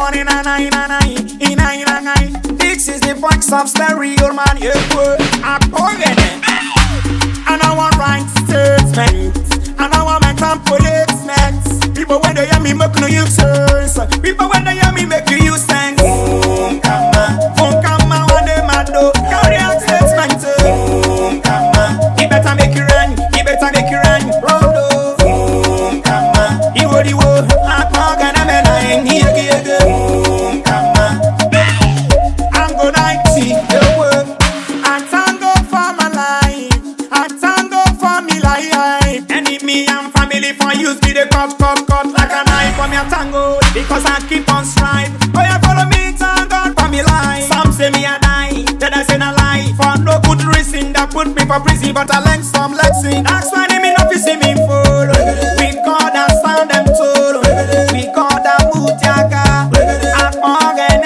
money na na na na na na. This is the voice of stereo man. I poison it. And I want right statement. And I want mental policemen. People when they hear me make no use sense. People when they hear me make you use sense. Boom kama when they mad do. Carry out statement. Boom kama. He better make you run. He better make you run. Roll over. Boom kama. He would I talk and I'm in here. Boom kama. I'm gonna see the work. I tango for my life. I tango for me life. Enemy and family for use me the cut like a knife for me a tango. Because I keep on strive. Oh yeah, follow me tango for me life. Some say me a die, then I say a lie. For no good reason that put me for prison, but I learned some lesson. That's why they me not to see me full. We call that sound them total. We call that mutiaka. I organ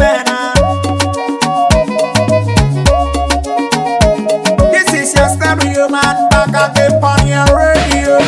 This is your stereo man back again on your radio.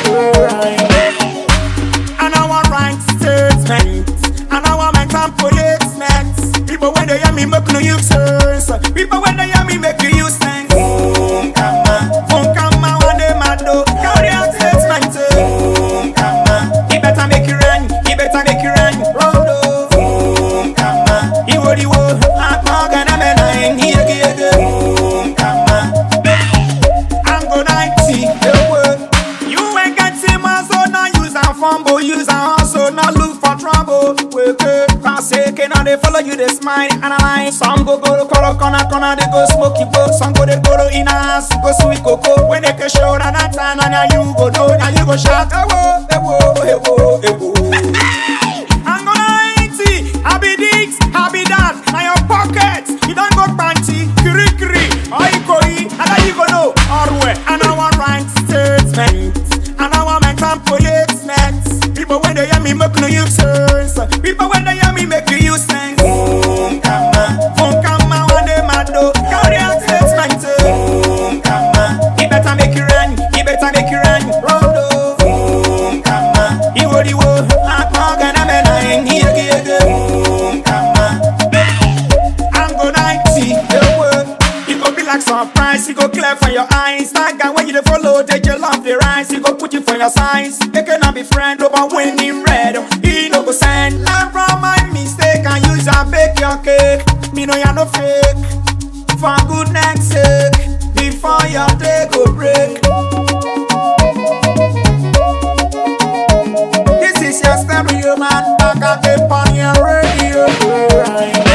And I want right statement. And I want mental policemen. People when they hear me make no use sense. People when they hear me make you use sense. Boom kama when they mad do. Carry out statement. Boom kama. He better make you run. He better make you run. Roll over. Boom kama. He would I talk and I'm in here. Boom kama. I'm gonna see the work. You ain't got him so not use a fumble. Use a hustle, not look for trouble. Wake up, cause they cannot they follow you, they smile and analyze. Some go to color corner, they go smoky boat. Some go they go to in a house, go sweet cocoa. When they can show that time, and now you go do, now you go shout, ewo, ewo, ewo, ewo. I'm gonna see, I be this, I be that. Now your pockets, you don't go panty, kiri, oikoi, and now you go know, Orwe. And I want right statement, and I want mental policemen. People when they hear me make no use sense. People when they hear me make you use sense. Boom kama when they mad do. Carry out statement. Boom kama. He better make you run. He better make you run. Roll over. Boom kama. He would I talk and I'm in here. Boom kama. I'm gonna see the work. It go be like surprise. It go clear for your eyes. That guy when you dey follow, they just love the rise. He go put you for your size. They cannot be friend, but when he red, he no go send. Learn from my mistake and use and bake your cake. Me know you're no fake. For goodness sake, before your day go break. This is your stereo man, back at the on your radio.